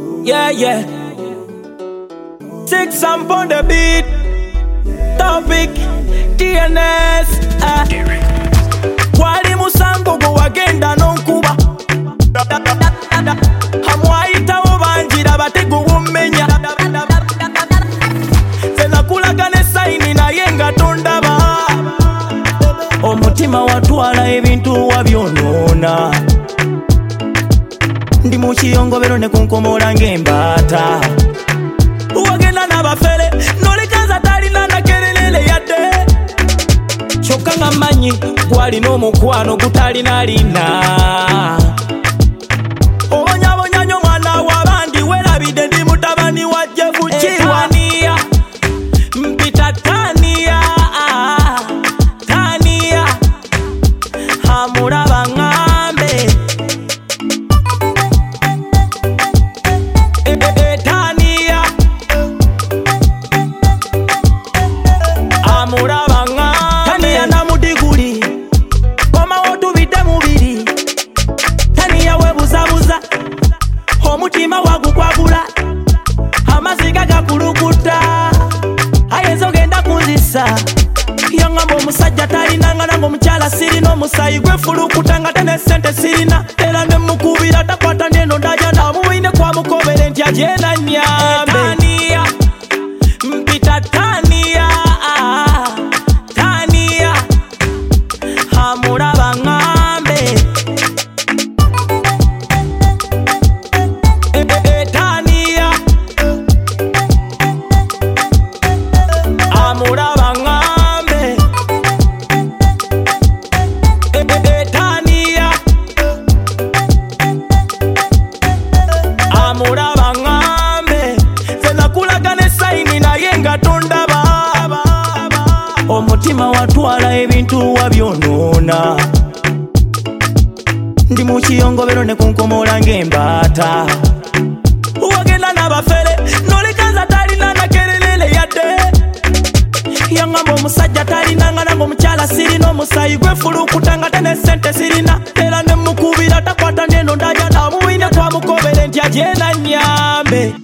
Yeah, yeah. 6 amp on the beat. Topic TNS. Wali musango go wagenda nonkuba. Hamwaita obanjira batego wumenya. Senakulagane saini na yenga tondaba. Omutima watwala ebintu wabyonona. Ndi mukiyongobero ne kunkomola ng'embata. Wagenda n'abafere n'olekaza talina nakerelele yadde. Kyokka nga mmanyi gwalina omukwano gutalina lina. Obonyabonya nnyo mwana w'abandi werabidde ndi mutabani wa Jefu Kirwaniya. Mpita Taniya, Taniya, amulaba ngambe. Taniya namudiguli komawo tubidde mubiri. Taniya webuzabuza omutima wagukwagula, amaziga gakulukuta, ayinza ogenda kunzisa. Yangamba omusajja talinanga nange omukyala sirina, omusayi gwefulukuta nga tene sente sirina. Era nemukubira takwata neno ndaja namuwine kwamukobere nti ajenda nyambe. Taniya, mpita Taniya, Taniya, amulaba ngambe. Taniya, amulaba ngambe. Taniya, amulaba ngambe. Senakulagane saini naye nga tondaba. Omutima watwala ebintu wabyonona. Ndi mukiyongobero ne kunkomola ng'embata. Wagenda n'abafere n'olekaza talina nakerelele yadde. Yangamba omusajja talinanga nange omukyala sirina, omusayi gwefulukuta nga tene sente sirina. Era nemukubira takwata neno ndaja namuwine kwamukobere nti ajenda nyambe.